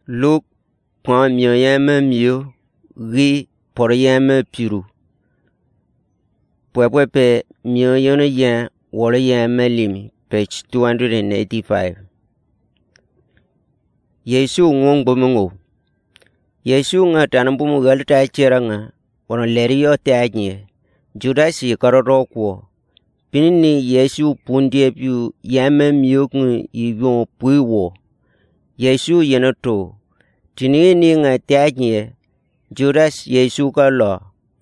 Luk kwa myo yama myo gi por yama piru. Pwepwepe myo yono ya wala yama limi page 285. Yesu ngong bomungo. Yesu nga tanambumu galta cheranga wana leri yo tagnie. Judasi karoro kwa. Pinini Yesu pundie piu yama myo ng yon puiwo. Yesu yenoto. Tinini nga tagnie. Judas Yesu ka lo.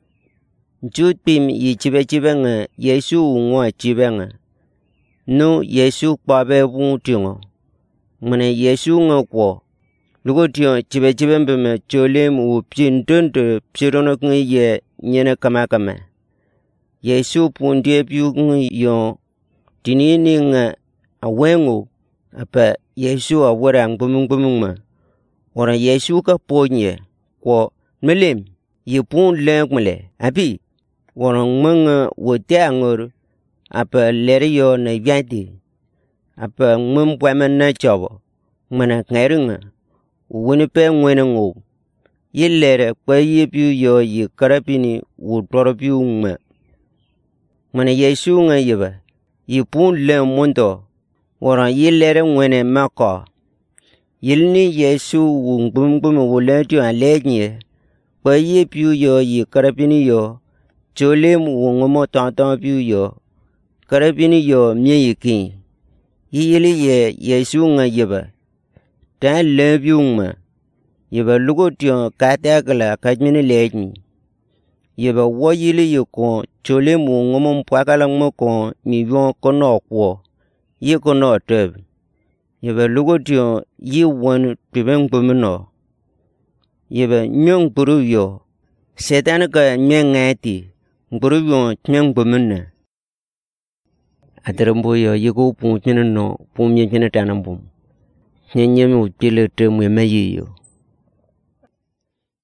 Jud pim yi chibe nga Yesu ngwa chibe nga. No Yesu kwabe wung tingo. Mane Yesu nga kwa. Lugo tiyo chibe mbeme cholem u pindonto pirono ng ye nyene kama. Yesu pundie piu ng yon. Tinini nga awengo. Apa Yesu awarang bumung ma. Ora Yesu ka ponye. Kwa melim. Yipun leng mele. Api. Warang mga wote angor. Apa leri yo na yanti. Apa ngmpwaman na chawa. Mana ngairinga. Wunipe ngwene ngo. Yilere kwa yipiu yo yi karapini wutoropiu ngma. Mana Yesu nga yiba. Yipun leng mundo. Warang yilere ngwene maka. Yilni Yesu wungbum wuleti alenye. Kwa yipiu yo yi karapini yo. Cholem wungomo tantan piu yo. Karapini yo mye yikin. Yili ye Yesu nga yiba. Tan lebiu ngma. Yiba lugo tiyo katakala kajmini lejni. Yiba wo yili yikon cholem wungomo mpwakala ngmokon miyon kono kwa. Yi kono teb. Yiba lugo tiyo yi wan tibeng bumino. Yiba nyong buru yo. Setan ka nyeng ngati. Buru yo nyong bumina. Atarambo yo yigo pung chino no. Pung mye chino tanambum. Nyeng nyemi uchile temu ya mayi yo.